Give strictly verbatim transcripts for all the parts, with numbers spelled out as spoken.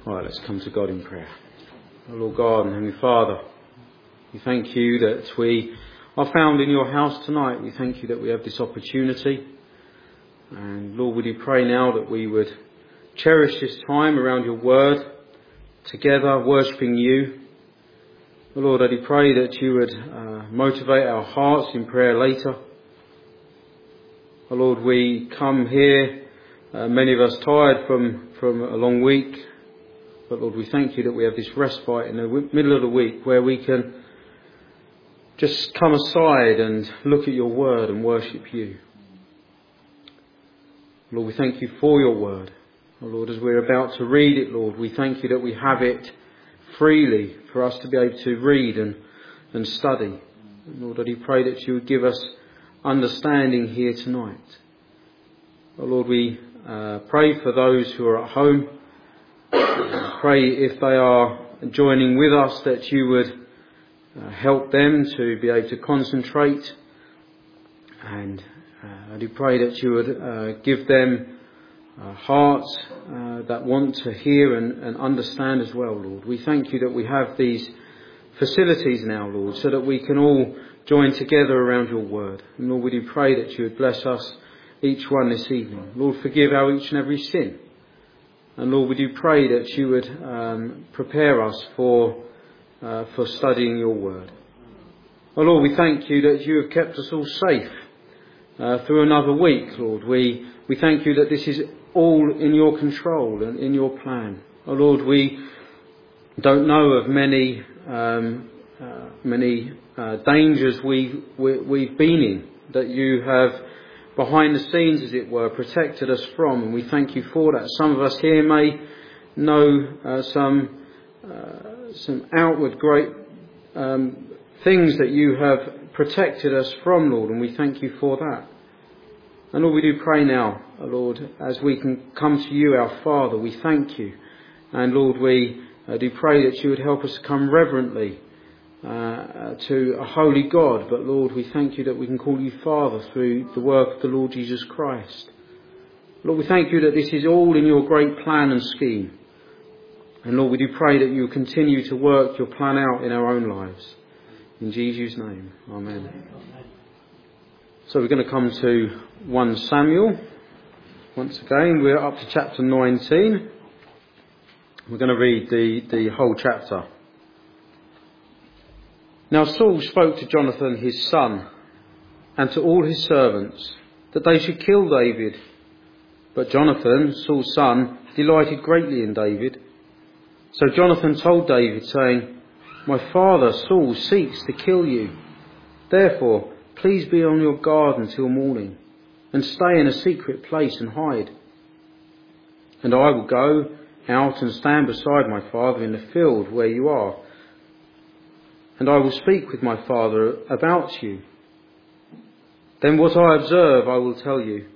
All right, let's come to God in prayer. Oh Lord God and Heavenly Father, we thank you that we are found in your house tonight. We thank you that we have this opportunity. And Lord, we do pray now that we would cherish this time around your word, together worshipping you. Oh Lord, I do pray that you would uh, motivate our hearts in prayer later. Oh Lord, we come here, uh, many of us tired from, from a long week. But Lord, we thank you that we have this respite in the middle of the week where we can just come aside and look at your word and worship you. Lord, we thank you for your word. Oh Lord, as we're about to read it, Lord, we thank you that we have it freely for us to be able to read and, and study. And Lord, I do pray that you would give us understanding here tonight. Oh Lord, we uh, pray for those who are at home. Pray if they are joining with us that you would uh, help them to be able to concentrate, and uh, I do pray that you would uh, give them uh, hearts uh, that want to hear and, and understand as well, Lord. We thank you that we have these facilities now, Lord, so that we can all join together around your word. And Lord, we do pray that you would bless us each one this evening. Lord, forgive our each and every sin. And Lord, we do pray that you would um, prepare us for uh, for studying your word. Oh Lord, we thank you that you have kept us all safe uh, through another week, Lord. We we thank you that this is all in your control and in your plan. Oh Lord, we don't know of many um, uh, many uh, dangers we, we we've been in that you have, behind the scenes, as it were, protected us from, and we thank you for that. Some of us here may know uh, some uh, some outward great um, things that you have protected us from, Lord, and we thank you for that. And Lord, we do pray now, Lord, as we can come to you, our Father, we thank you. And Lord, we uh, do pray that you would help us to come reverently Uh, to a holy God, but Lord, we thank you that we can call you Father through the work of the Lord Jesus Christ. Lord, we thank you that this is all in your great plan and scheme. And Lord, we do pray that you will continue to work your plan out in our own lives. In Jesus' name, amen. So we're going to come to First Samuel. Once again, we're up to chapter nineteen. We're going to read the, the whole chapter. Now Saul spoke to Jonathan his son and to all his servants that they should kill David. But Jonathan, Saul's son, delighted greatly in David. So Jonathan told David, saying, My father Saul seeks to kill you. Therefore, please be on your guard until morning, and stay in a secret place and hide. And I will go out and stand beside my father in the field where you are, and I will speak with my father about you. Then what I observe I will tell you.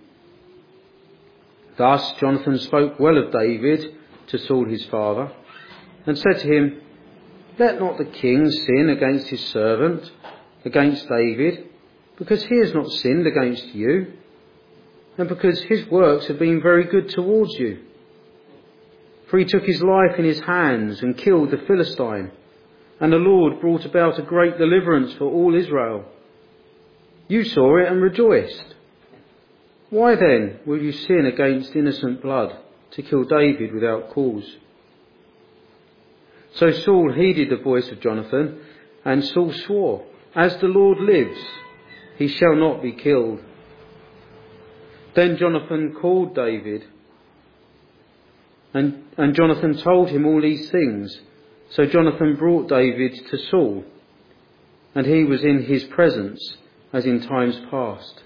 Thus Jonathan spoke well of David to Saul his father, and said to him, Let not the king sin against his servant, against David, because he has not sinned against you, and because his works have been very good towards you. For he took his life in his hands and killed the Philistine, and the Lord brought about a great deliverance for all Israel. You saw it and rejoiced. Why then will you sin against innocent blood to kill David without cause? So Saul heeded the voice of Jonathan, and Saul swore, As the Lord lives, he shall not be killed. Then Jonathan called David, and, and Jonathan told him all these things. So Jonathan brought David to Saul, and he was in his presence as in times past.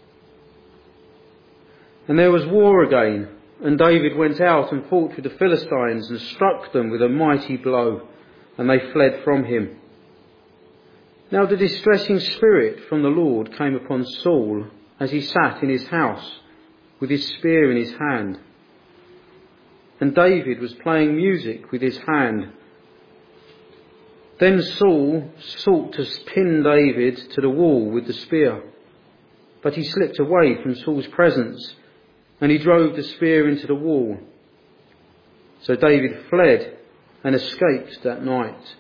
And there was war again, and David went out and fought with the Philistines and struck them with a mighty blow, and they fled from him. Now the distressing spirit from the Lord came upon Saul as he sat in his house with his spear in his hand. And David was playing music with his hand. Then Saul sought to pin David to the wall with the spear, but he slipped away from Saul's presence, and he drove the spear into the wall. So David fled and escaped that night.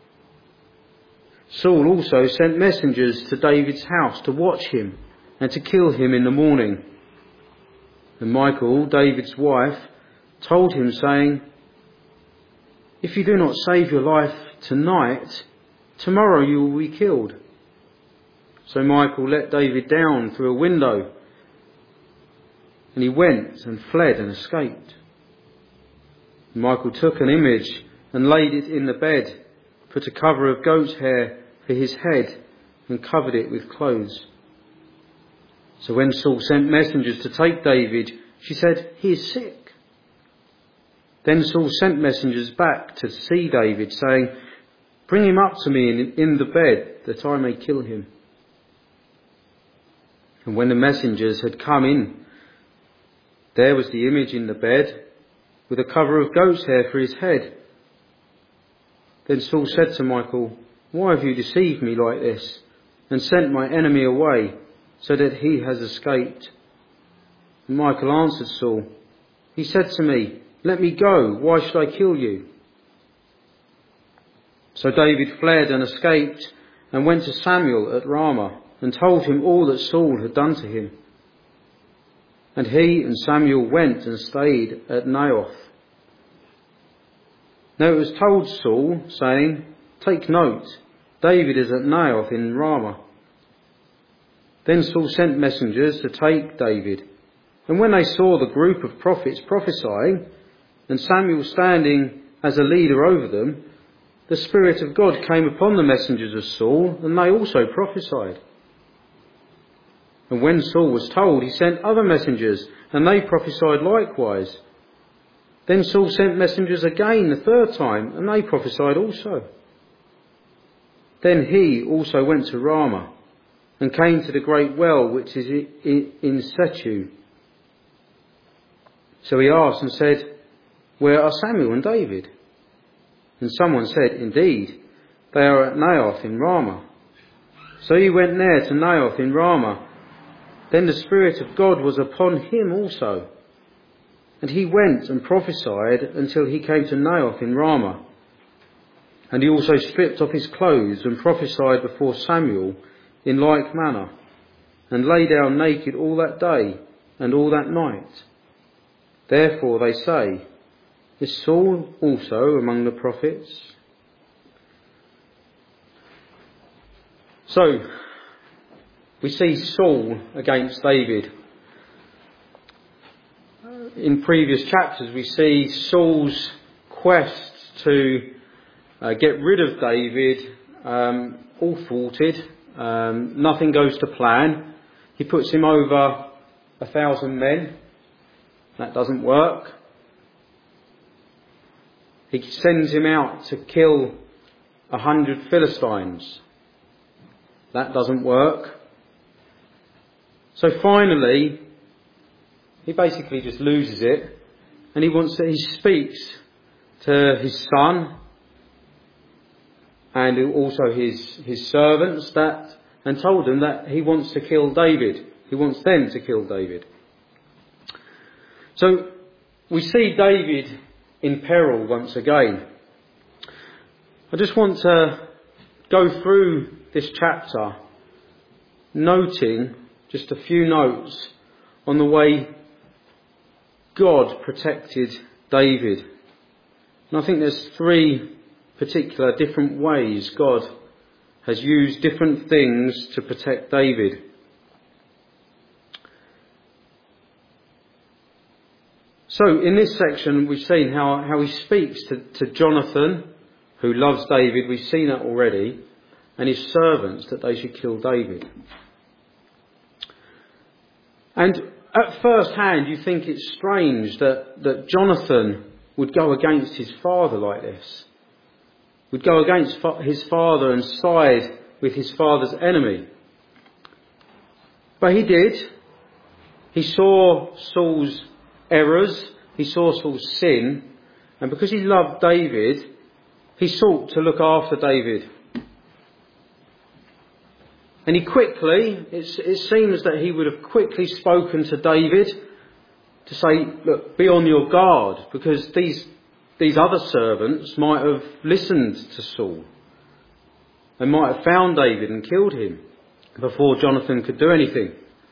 Saul also sent messengers to David's house to watch him and to kill him in the morning. And Michal, David's wife, told him, saying, "If you do not save your life tonight, tomorrow you will be killed." So Michal let David down through a window, and he went and fled and escaped. Michal took an image and laid it in the bed, put a cover of goat's hair for his head, and covered it with clothes. So when Saul sent messengers to take David, she said, "He is sick." Then Saul sent messengers back to see David, saying, "Bring him up to me in, in the bed, that I may kill him." And when the messengers had come in, there was the image in the bed, with a cover of goat's hair for his head. Then Saul said to Michal, "Why have you deceived me like this, and sent my enemy away, so that he has escaped?" And Michal answered Saul, "He said to me, 'Let me go, why should I kill you?'" So David fled and escaped, and went to Samuel at Ramah, and told him all that Saul had done to him. And he and Samuel went and stayed at Naioth. Now it was told Saul, saying, "Take note, David is at Naioth in Ramah." Then Saul sent messengers to take David. And when they saw the group of prophets prophesying, and Samuel standing as a leader over them, the Spirit of God came upon the messengers of Saul, and they also prophesied. And when Saul was told, he sent other messengers, and they prophesied likewise. Then Saul sent messengers again the third time, and they prophesied also. Then he also went to Ramah, and came to the great well which is in Sechu. So he asked and said, "Where are Samuel and David?" And someone said, "Indeed, they are at Naioth in Ramah." So he went there to Naioth in Ramah. Then the Spirit of God was upon him also. And he went and prophesied until he came to Naioth in Ramah. And he also stripped off his clothes and prophesied before Samuel in like manner, and lay down naked all that day and all that night. Therefore they say, "Is Saul also among the prophets?" So, we see Saul against David. In previous chapters we see Saul's quest to uh, get rid of David, um, all thwarted. Um, nothing goes to plan. He puts him over a thousand men. That doesn't work. He sends him out to kill a hundred Philistines. That doesn't work. So finally, he basically just loses it, and he wants to, he speaks to his son and also his his servants that, and told them that he wants to kill David. He wants them to kill David. So we see David in peril once again. I just want to go through this chapter, noting just a few notes on the way God protected David. And I think there's three particular different ways God has used different things to protect David. So in this section we've seen how, how he speaks to, to Jonathan, who loves David. We've seen that already. And his servants, that they should kill David. And at first hand you think it's strange that, that Jonathan would go against his father like this. Would go against his father and side with his father's enemy. But he did. He saw Saul's errors. He saw Saul's sin. And because he loved David, he sought to look after David. And he quickly, it, it seems that he would have quickly spoken to David to say, look, be on your guard, because these these other servants might have listened to Saul. They might have found David and killed him before Jonathan could do anything.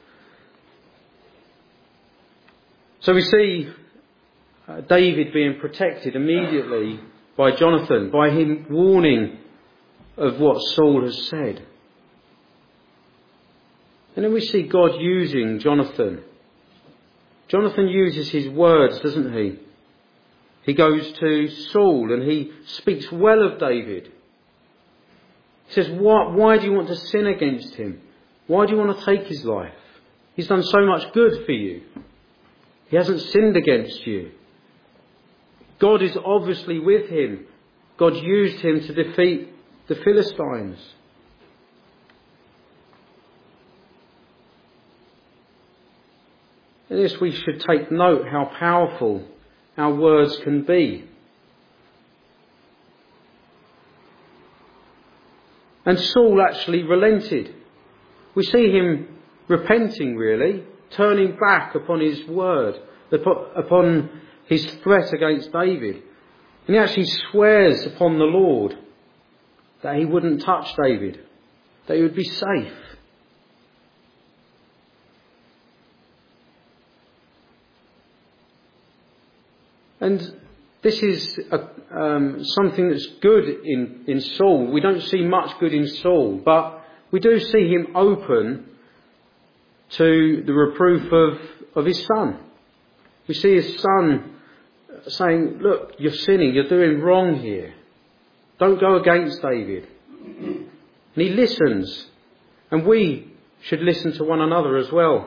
So we see uh, David being protected immediately by Jonathan, by him warning of what Saul has said. And then we see God using Jonathan. Jonathan uses his words, doesn't he? He goes to Saul and he speaks well of David. He says, why, why do you want to sin against him? Why do you want to take his life? He's done so much good for you. He hasn't sinned against you. God is obviously with him. God used him to defeat the Philistines. In this we should take note how powerful our words can be. And Saul actually relented. We see him repenting, really, turning back upon his word, upon his threat against David. And he actually swears upon the Lord that he wouldn't touch David, that he would be safe. And this is a, um, something that's good in, in Saul. We don't see much good in Saul, but we do see him open to the reproof of, of his son. We see his son saying, look, you're sinning, you're doing wrong here. Don't go against David. And he listens. And we should listen to one another as well.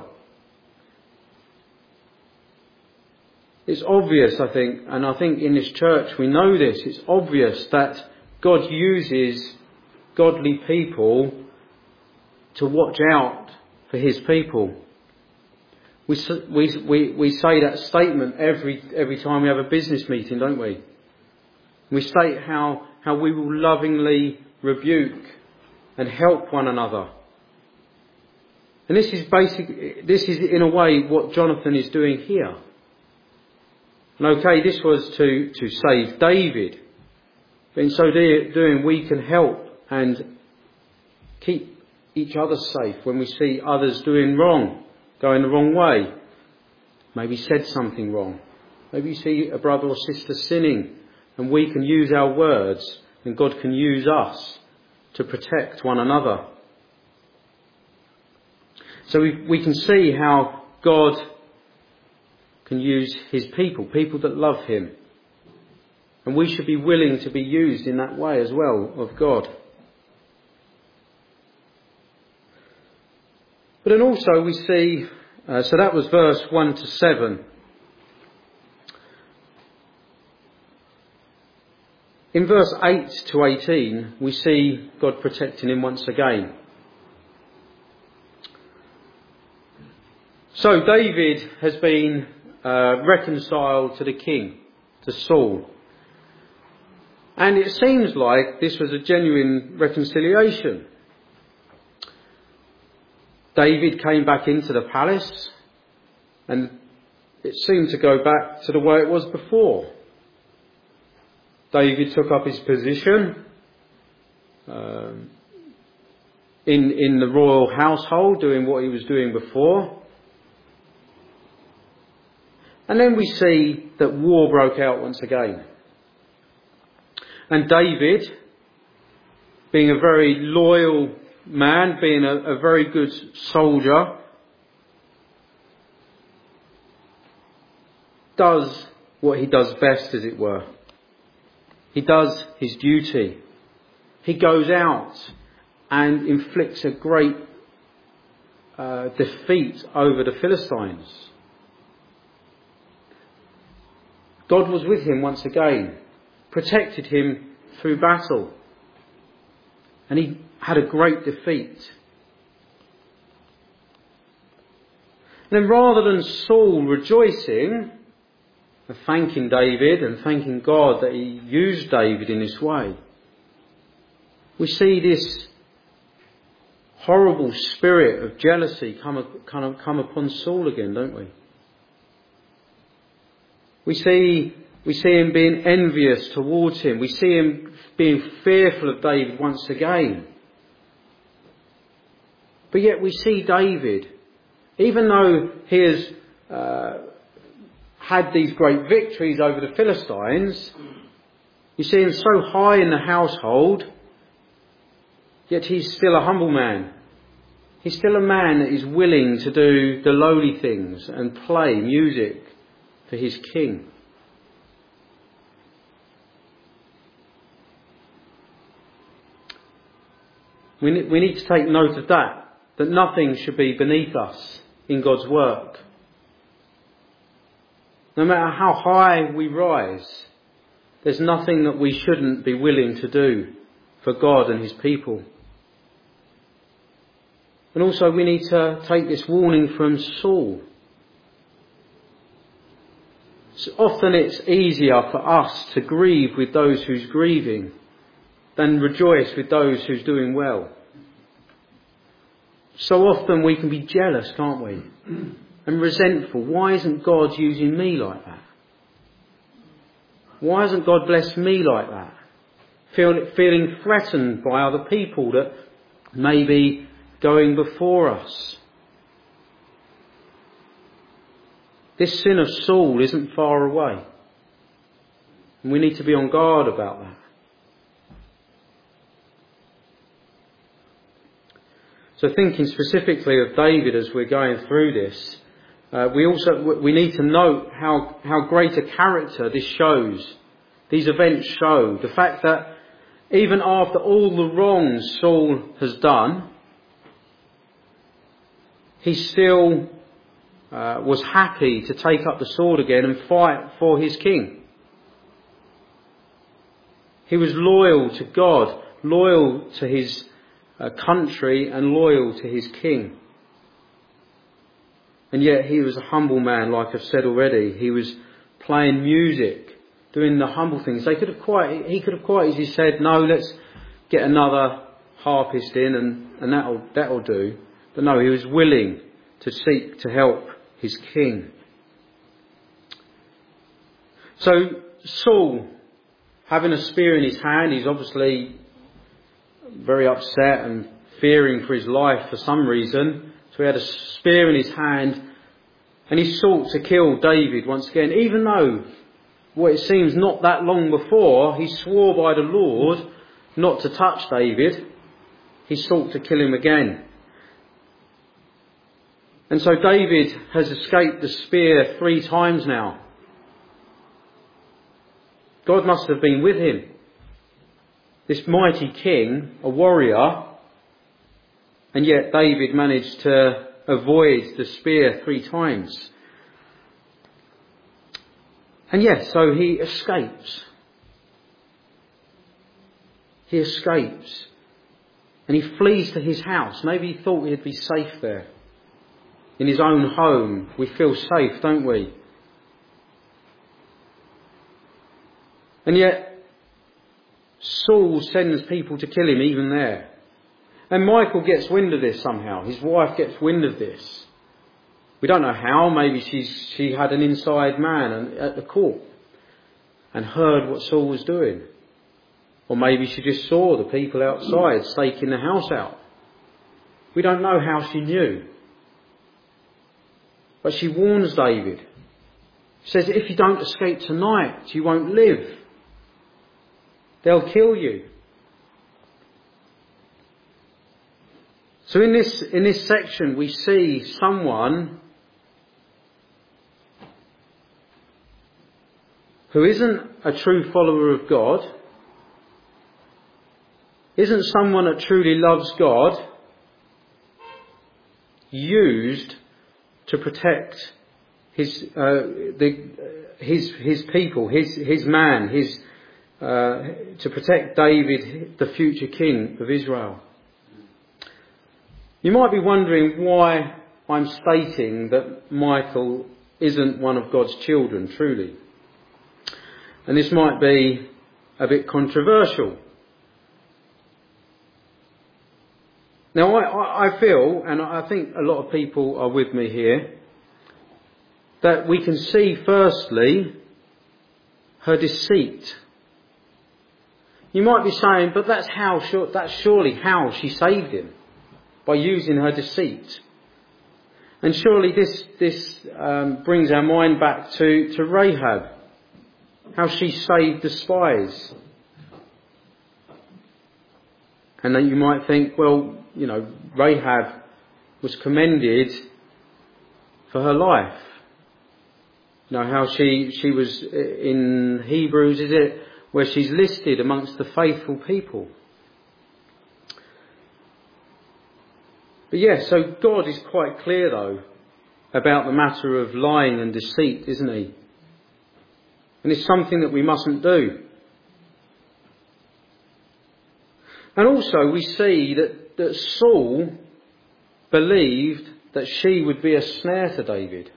It's obvious, I think, and I think in this church we know this, it's obvious that God uses godly people to watch out for his people. We, we, we, we say that statement every, every time we have a business meeting, don't we? We state how, how we will lovingly rebuke and help one another. And this is basic, this is in a way what Jonathan is doing here. And okay, this was to, to save David. But in so doing, we can help and keep each other safe when we see others doing wrong, going the wrong way. Maybe said something wrong. Maybe you see a brother or sister sinning, and we can use our words and God can use us to protect one another. So we, we can see how God can use his people, people that love him. And we should be willing to be used in that way as well of God. But then also we see, uh, so that was verse one to seven. In verse eight to eighteen, we see God protecting him once again. So David has been uh, reconciled to the king, to Saul. And it seems like this was a genuine reconciliation. David came back into the palace and it seemed to go back to the way it was before. David took up his position um, in, in the royal household, doing what he was doing before. And then we see that war broke out once again. And David, being a very loyal man, being a, a very good soldier, does what he does best, as it were. He does his duty. He goes out and inflicts a great uh, defeat over the Philistines. God was with him once again, protected him through battle, and he had a great defeat. And then rather than Saul rejoicing and thanking David and thanking God that he used David in this way, we see this horrible spirit of jealousy come, come, come upon Saul again, don't we? We see We see him being envious towards him. We see him being fearful of David once again. But yet we see David, even though he has uh, had these great victories over the Philistines, you see him so high in the household, yet he's still a humble man. He's still a man that is willing to do the lowly things and play music for his king. We need to take note of that, that nothing should be beneath us in God's work. No matter how high we rise, there's nothing that we shouldn't be willing to do for God and his people. And also we need to take this warning from Saul. So often it's easier for us to grieve with those who's grieving than rejoice with those who's doing well. So often we can be jealous, can't we? And resentful. Why isn't God using me like that? Why hasn't God blessed me like that? Feel, feeling threatened by other people that may be going before us. This sin of Saul isn't far away. And we need to be on guard about that. So thinking specifically of David as we're going through this, uh, we also we need to note how, how great a character this shows. These events show the fact that even after all the wrongs Saul has done, he still uh, was happy to take up the sword again and fight for his king. He was loyal to God, loyal to his uh, country and loyal to his king. And yet he was a humble man, like I've said already. He was playing music, doing the humble things. They could have quite, he could have quite easily said, no, let's get another harpist in and, and that'll, that'll do. But no, he was willing to seek to help his king. So Saul, having a spear in his hand, he's obviously very upset and fearing for his life for some reason. So he had a spear in his hand and he sought to kill David once again, even though what it seems not that long before he swore by the Lord not to touch David. He sought to kill him again. And so David has escaped the spear three times now. God must have been with him. This mighty king, a warrior, and yet David managed to avoid the spear three times. And yes, so he escapes. He escapes. And he flees to his house. Maybe he thought he'd be safe there. In his own home, we feel safe, don't we? And yet, Saul sends people to kill him even there. And Michal gets wind of this somehow. His wife gets wind of this. We don't know how. Maybe she's, she had an inside man at the court and heard what Saul was doing. Or maybe she just saw the people outside staking the house out. We don't know how she knew. But she warns David. She says, if you don't escape tonight, you won't live. They'll kill you. So in this, in this section, we see someone who isn't a true follower of God, isn't someone that truly loves God, used to protect his uh, the uh, his his people, his his man, his uh, to protect David, the future king of Israel. You might be wondering why I'm stating that Michal isn't one of God's children, truly. And this might be a bit controversial. Now, I, I feel, and I think a lot of people are with me here, that we can see firstly her deceit. You might be saying, but that's how, that's surely how she saved him, by using her deceit. And surely this this um, brings our mind back to, to Rahab, how she saved the spies. And then you might think, well, you know, Rahab was commended for her life. You know, how she, she was in Hebrews, is it, where she's listed amongst the faithful people. But yes, so God is quite clear though about the matter of lying and deceit, isn't he? And it's something that we mustn't do. And also we see that, that Saul believed that she would be a snare to David.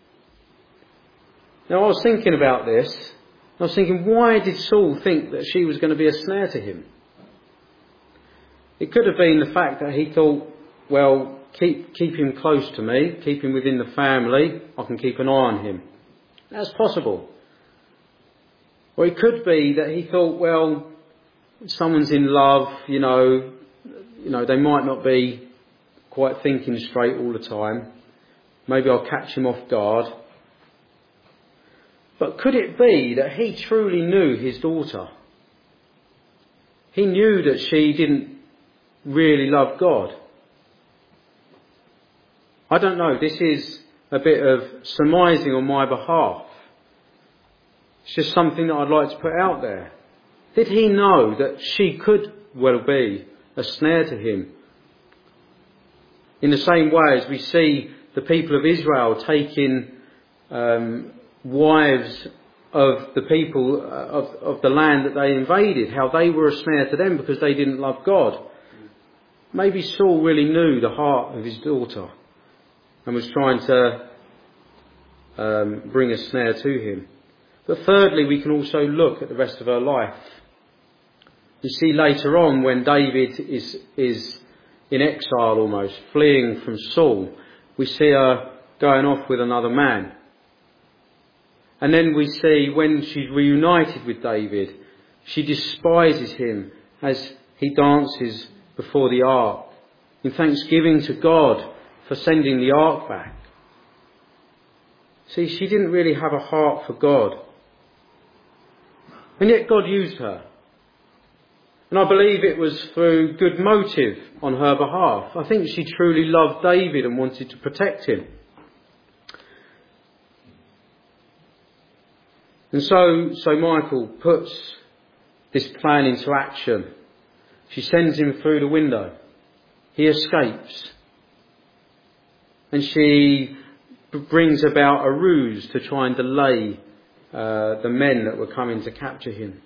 Now I was thinking about this. I was thinking, why did Saul think that she was going to be a snare to him? It could have been the fact that he thought, well, keep keep him close to me, keep him within the family, I can keep an eye on him. That's possible. Or it could be that he thought, well, someone's in love, you know, you know, they might not be quite thinking straight all the time. Maybe I'll catch him off guard. But could it be that he truly knew his daughter? He knew that she didn't really love God. I don't know, this is a bit of surmising on my behalf. It's just something that I'd like to put out there. Did he know that she could well be a snare to him? In the same way as we see the people of Israel taking um, wives of the people of, of the land that they invaded, how they were a snare to them because they didn't love God. Maybe Saul really knew the heart of his daughter and was trying to um, bring a snare to him. But thirdly, we can also look at the rest of her life. You see later on when David is is in exile almost, fleeing from Saul, we see her going off with another man. And then we see when she's reunited with David, she despises him as he dances before the ark, in thanksgiving to God for sending the ark back. See, she didn't really have a heart for God. And yet God used her. And I believe it was through good motive on her behalf. I think she truly loved David and wanted to protect him. And so, so Michal puts this plan into action. She sends him through the window. He escapes. And she brings about a ruse to try and delay uh, the men that were coming to capture him.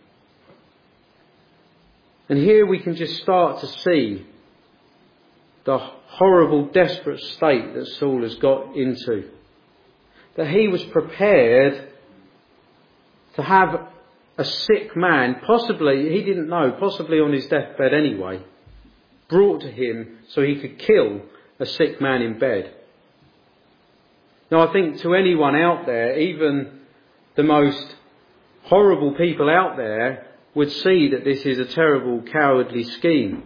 And here we can just start to see the horrible, desperate state that Saul has got into. That he was prepared to have a sick man, possibly, he didn't know, possibly on his deathbed anyway, brought to him so he could kill a sick man in bed. Now I think to anyone out there, even the most horrible people out there would see that this is a terrible, cowardly scheme.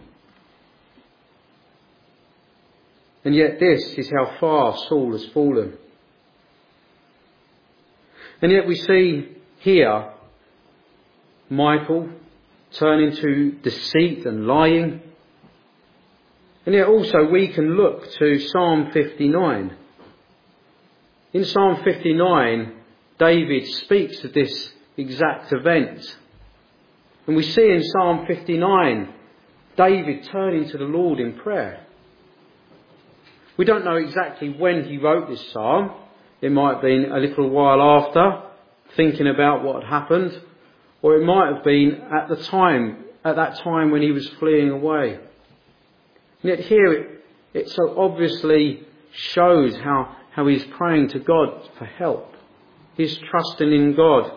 And yet this is how far Saul has fallen. And yet we see here Michal turning to deceit and lying. And yet also we can look to Psalm fifty-nine. In Psalm fifty-nine, David speaks of this exact event. And we see in Psalm fifty-nine, David turning to the Lord in prayer. We don't know exactly when he wrote this psalm. It might have been a little while after, thinking about what had happened. Or it might have been at the time, at that time when he was fleeing away. And yet here it, it so obviously shows how, how he's praying to God for help. He's trusting in God.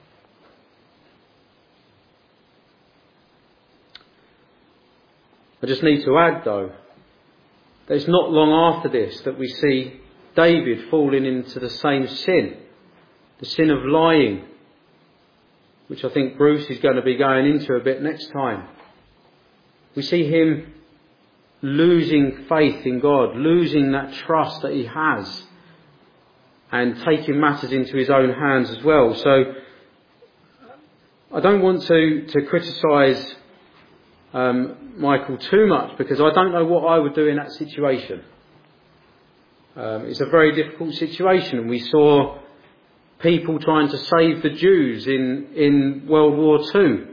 I just need to add though, that it's not long after this that we see David falling into the same sin, the sin of lying. which I think Bruce is going to be going into a bit next time. We see him losing faith in God, losing that trust that he has, and taking matters into his own hands as well. So I don't want to, to criticise um, Michael too much, because I don't know what I would do in that situation. Um, it's a very difficult situation, and we saw people trying to save the Jews in, in World War Two.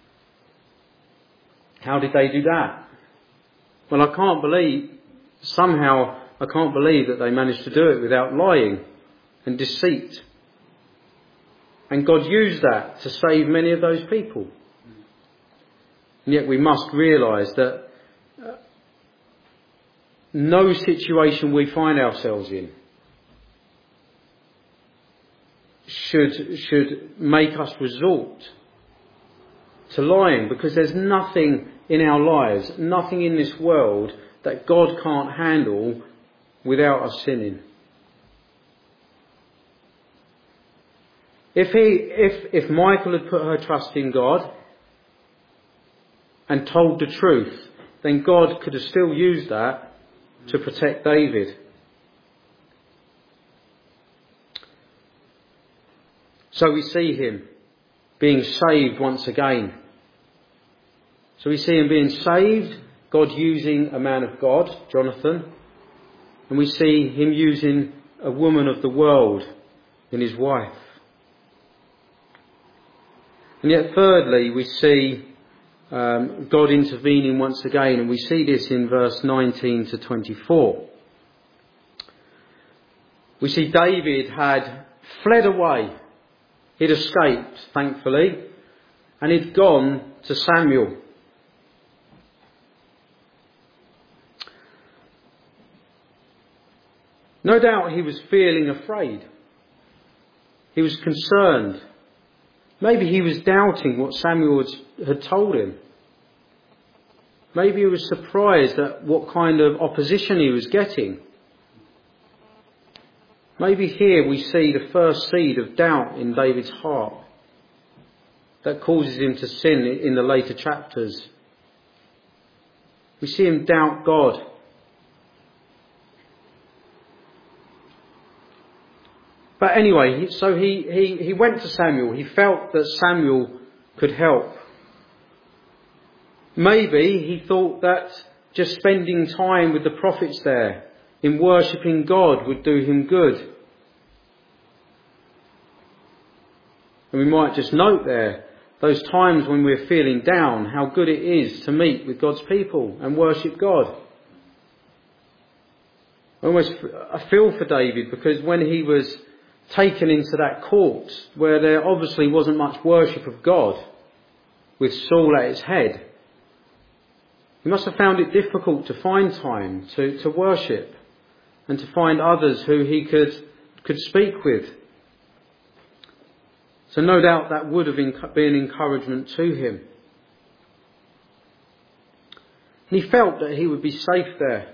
How did they do that? Well, I can't believe, somehow I can't believe that they managed to do it without lying and deceit. And God used that to save many of those people. And yet we must realise that no situation we find ourselves in should should make us resort to lying, because there's nothing in our lives, nothing in this world that God can't handle without us sinning. If he, if if Michal had put her trust in God and told the truth, then God could have still used that to protect David. So we see him being saved once again. So we see him being saved, God using a man of God, Jonathan, and we see him using a woman of the world in his wife. And yet thirdly, we see um, God intervening once again, and we see this in verse nineteen to twenty-four. We see David had fled away. He'd escaped, thankfully, and he'd gone to Samuel. No doubt he was feeling afraid. He was concerned. Maybe he was doubting what Samuel had told him. Maybe he was surprised at what kind of opposition he was getting. Maybe here we see the first seed of doubt in David's heart that causes him to sin in the later chapters. We see him doubt God. But anyway, so he, he, he went to Samuel. He felt that Samuel could help. Maybe he thought that just spending time with the prophets there, in worshipping God, would do him good. And we might just note there, those times when we're feeling down, how good it is to meet with God's people and worship God. I almost I feel for David, because when he was taken into that court where there obviously wasn't much worship of God, with Saul at its head, he must have found it difficult to find time to, to worship and to find others who he could could speak with. So no doubt that would have been encouragement to him. And he felt that he would be safe there.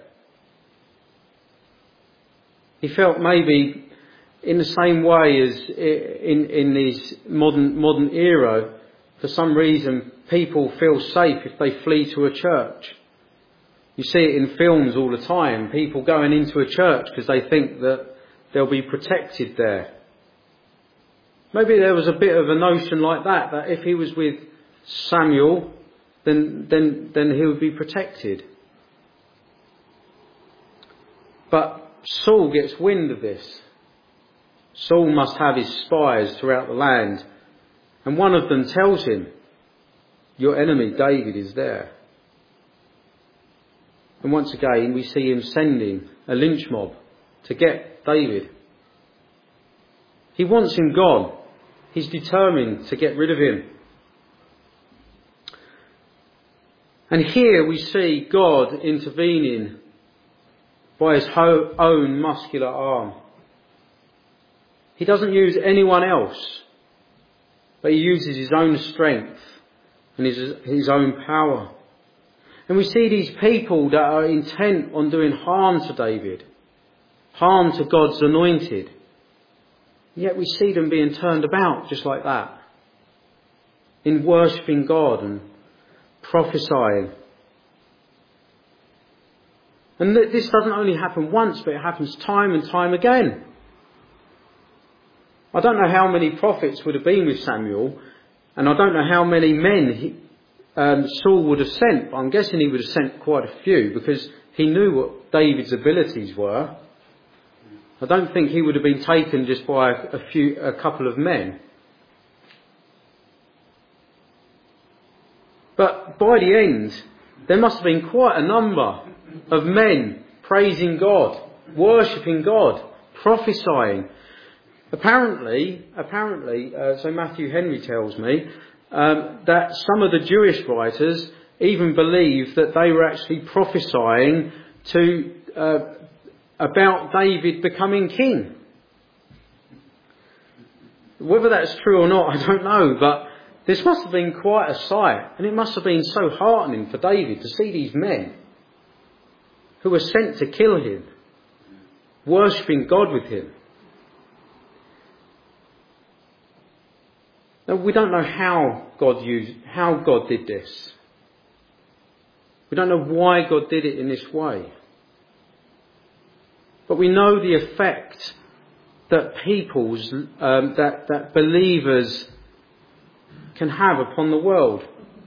He felt maybe in the same way as in, in this modern, modern era, for some reason people feel safe if they flee to a church. You see it in films all the time, people going into a church because they think that they'll be protected there. Maybe there was a bit of a notion like that, that if he was with Samuel, then, then, then he would be protected. But Saul gets wind of this. Saul must have his spies throughout the land, and one of them tells him, your enemy David is there. And once again we see him sending a lynch mob to get David. He wants him gone. He's determined to get rid of him. And here we see God intervening by his own muscular arm. He doesn't use anyone else, but he uses his own strength and his, his own power. And we see these people that are intent on doing harm to David, harm to God's anointed. Yet we see them being turned about just like that. in worshipping God and prophesying. And this doesn't only happen once, but it happens time and time again. I don't know how many prophets would have been with Samuel, and I don't know how many men he, um, Saul would have sent, but I'm guessing he would have sent quite a few, because he knew what David's abilities were. I don't think he would have been taken just by a, a few, a couple of men. But by the end, there must have been quite a number of men praising God, worshipping God, prophesying. Apparently, apparently, uh, so Matthew Henry tells me, um, that some of the Jewish writers even believe that they were actually prophesying to uh, about David becoming king. Whether that's true or not, I don't know, but this must have been quite a sight, and it must have been so heartening for David to see these men who were sent to kill him, worshipping God with him. Now, we don't know how God used, how God did this. We don't know why God did it in this way. But we know the effect that people's, um, that, that believers can have upon the world.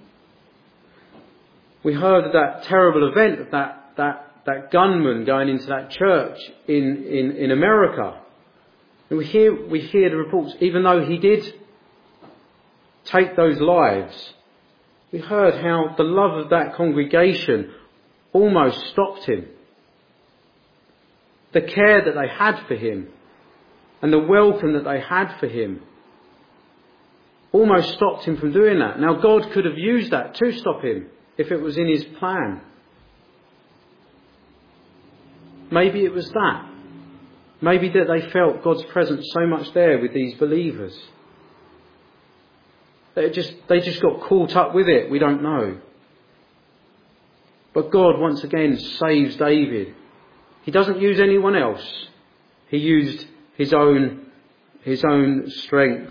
We heard of that terrible event of that, that, that gunman going into that church in, in, in America. And we hear, we hear the reports, even though he did take those lives, we heard how the love of that congregation almost stopped him. The care that they had for him and the welcome that they had for him almost stopped him from doing that. Now, God could have used that to stop him if it was in his plan. Maybe it was that. Maybe that they felt God's presence so much there with these believers. They just, they just got caught up with it. We don't know. But God once again saves David. He doesn't use anyone else. He used his own, his own strength.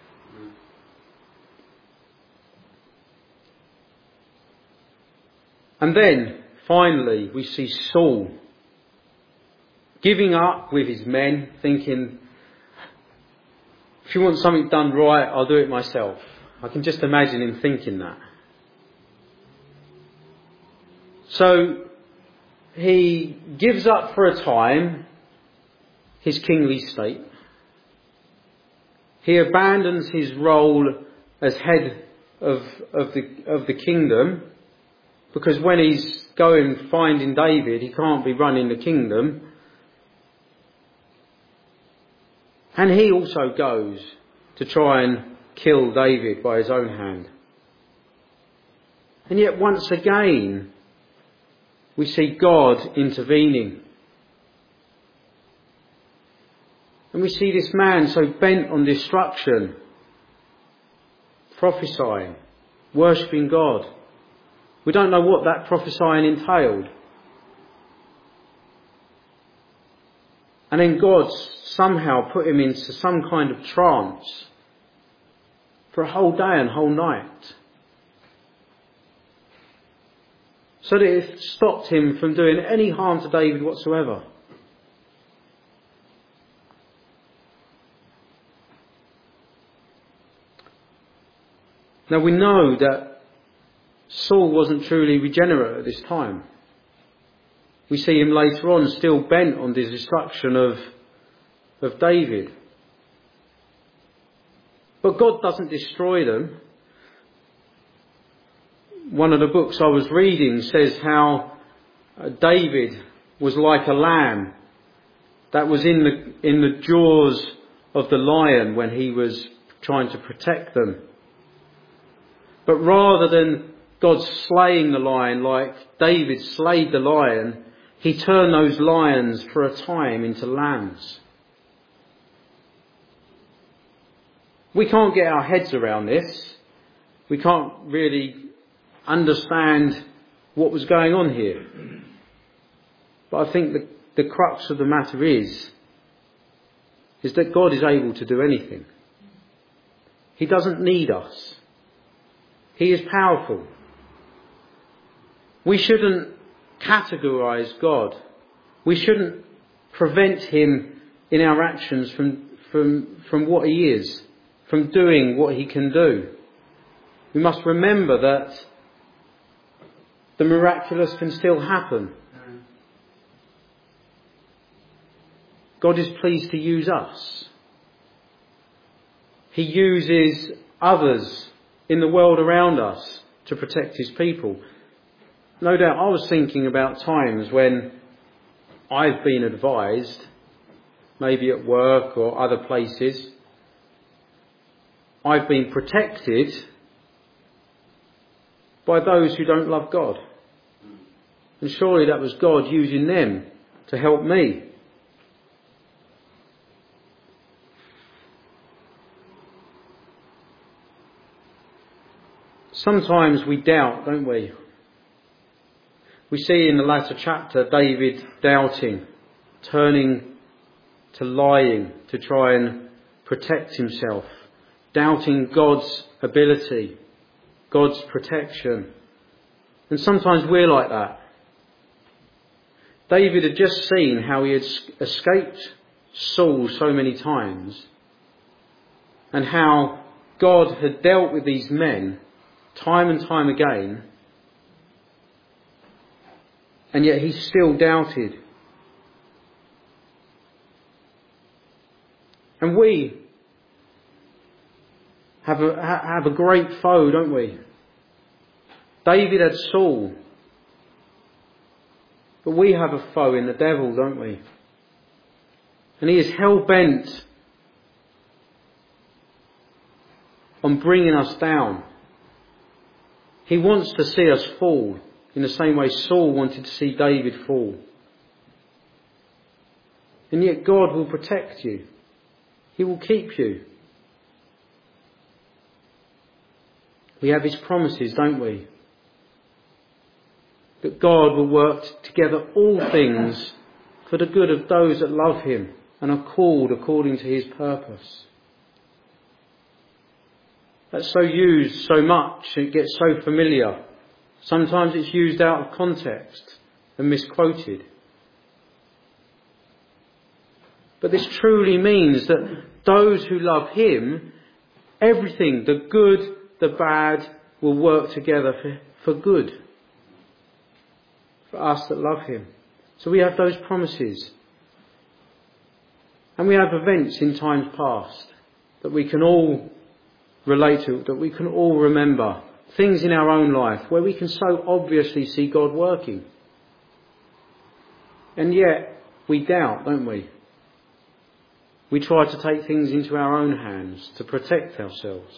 And then, finally, we see Saul giving up with his men, thinking, if you want something done right, I'll do it myself. I can just imagine him thinking that. So he gives up for a time his kingly state. He abandons his role as head of, of the of the kingdom, because when he's going finding David, he can't be running the kingdom. And he also goes to try and kill David by his own hand. And yet once again, we see God intervening. And we see this man so bent on destruction, prophesying, worshipping God. We don't know what that prophesying entailed. And then God somehow put him into some kind of trance for a whole day and whole night, so that it stopped him from doing any harm to David whatsoever. Now we know that Saul wasn't truly regenerate at this time. We see him later on still bent on the destruction of, of David. But God doesn't destroy them. One of the books I was reading says how David was like a lamb that was in the, in the jaws of the lion when he was trying to protect them. But rather than God slaying the lion like David slayed the lion, he turned those lions for a time into lambs. We can't get our heads around this. We can't really understand what was going on here. But I think the, the crux of the matter is, is that God is able to do anything. He doesn't need us. He is powerful. We shouldn't categorise God. We shouldn't prevent him in our actions from, from, from what he is, from doing what he can do. We must remember that the miraculous can still happen. God is pleased to use us. He uses others in the world around us to protect his people. No doubt I was thinking about times when I've been advised, maybe at work or other places, I've been protected by those who don't love God. And surely that was God using them to help me. Sometimes we doubt, don't we? We see in the latter chapter David doubting, turning to lying to try and protect himself, doubting God's ability, God's protection. And sometimes we're like that. David had just seen how he had escaped Saul so many times, and how God had dealt with these men time and time again, and yet he still doubted. And we have a, have a great foe, don't we? David had Saul, but we have a foe in the devil, don't we? And he is hell-bent on bringing us down. He wants to see us fall in the same way Saul wanted to see David fall. And yet God will protect you. He will keep you. We have his promises, don't we? That God will work together all things for the good of those that love him and are called according to his purpose. That's so used so much, it gets so familiar. Sometimes it's used out of context and misquoted. But this truly means that those who love him, everything, the good, the bad, will work together for, for good. For us that love him. So we have those promises. And we have events in times past that we can all relate to, that we can all remember. Things in our own life where we can so obviously see God working. And yet we doubt, don't we? We try to take things into our own hands to protect ourselves.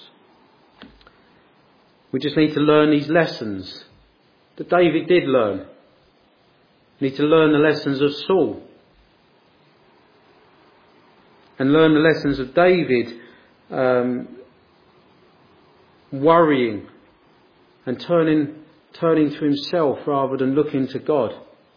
We just need to learn these lessons that David did learn. We need to learn the lessons of Saul. And learn the lessons of David um, worrying and turning, turning to himself rather than looking to God.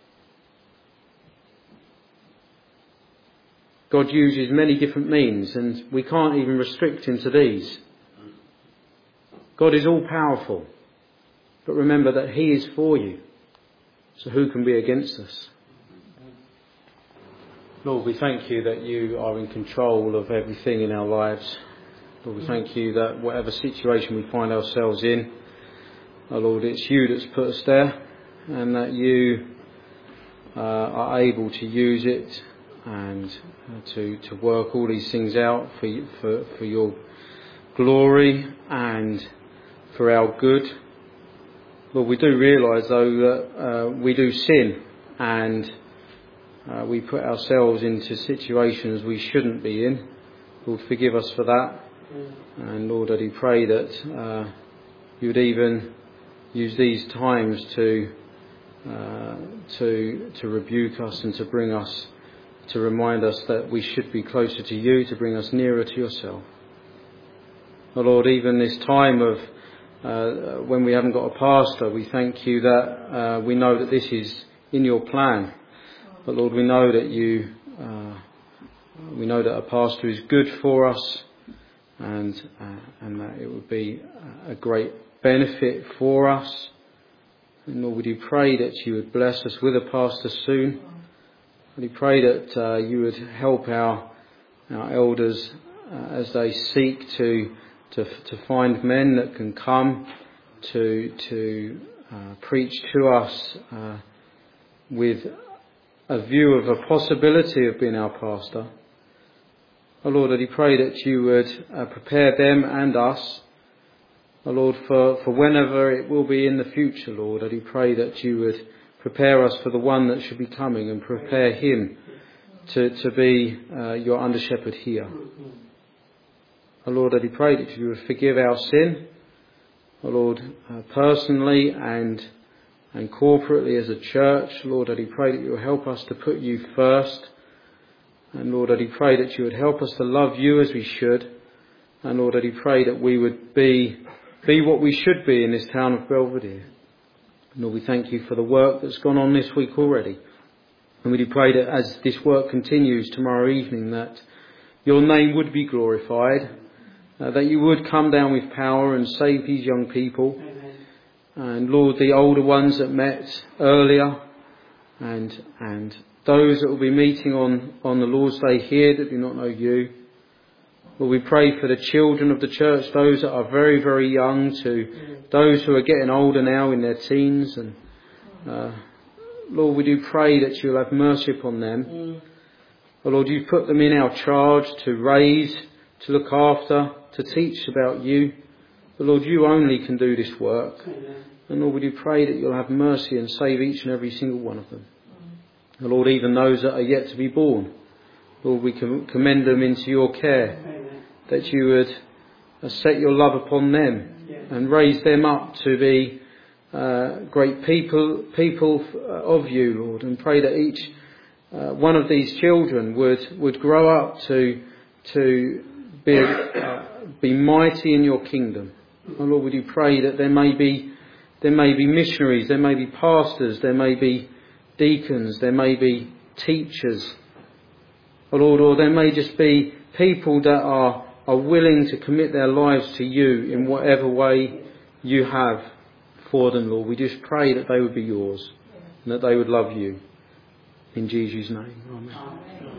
God uses many different means, and we can't even restrict him to these. God is all powerful, but remember that he is for you. So who can be against us? Lord, we thank you that you are in control of everything in our lives. Lord, we thank you that whatever situation we find ourselves in, oh Lord, it's you that's put us there, and that you uh, are able to use it and uh, to to work all these things out for you, for for your glory and for our good. Lord, we do realise though that uh, we do sin, and uh, we put ourselves into situations we shouldn't be in. Lord, forgive us for that. And Lord, I do pray that uh, you would even use these times to uh, to to rebuke us and to bring us, to remind us that we should be closer to you, to bring us nearer to yourself. Oh Lord, even this time of uh, when we haven't got a pastor, we thank you that uh, we know that this is in your plan. But Lord, we know that you uh, we know that a pastor is good for us. And uh, and that it would be a great benefit for us. And Lord, we do pray that you would bless us with a pastor soon. We pray that uh, you would help our our elders uh, as they seek to to to find men that can come to to uh, preach to us uh, with a view of a possibility of being our pastor. Oh Lord, I do pray that you would uh, prepare them and us, oh Lord, for, for whenever it will be in the future, Lord. I do pray that you would prepare us for the one that should be coming and prepare him to, to be uh, your under-shepherd here. Oh Lord, I do pray that you would forgive our sin, oh Lord, uh, personally and and corporately as a church. Lord, I do pray that you will help us to put you first. And Lord, I do pray that you would help us to love you as we should. And Lord, I do pray that we would be be what we should be in this town of Belvedere. And Lord, we thank you for the work that's gone on this week already. And we do pray that as this work continues tomorrow evening, that your name would be glorified, uh, that you would come down with power and save these young people. And Lord, the older ones that met earlier, and and those that will be meeting on, on the Lord's Day here that do not know you. Lord, we pray for the children of the church, those that are very, very young, to those who are getting older now in their teens. And uh, Lord, we do pray that you'll have mercy upon them. Oh Lord, you put them in our charge to raise, to look after, to teach about you. But Lord, you only can do this work. And Lord, we do pray that you'll have mercy and save each and every single one of them. And Lord, even those that are yet to be born, Lord, we can commend them into your care, that you would set your love upon them and raise them up to be uh, great people, people of you, Lord, and pray that each uh, one of these children would, would grow up to to be uh, be mighty in your kingdom. And Lord, we do pray that there may be there may be missionaries, there may be pastors, there may be deacons, there may be teachers, oh Lord, or there may just be people that are, are willing to commit their lives to you in whatever way you have for them, Lord. We just pray that they would be yours and that they would love you. In Jesus' name, amen.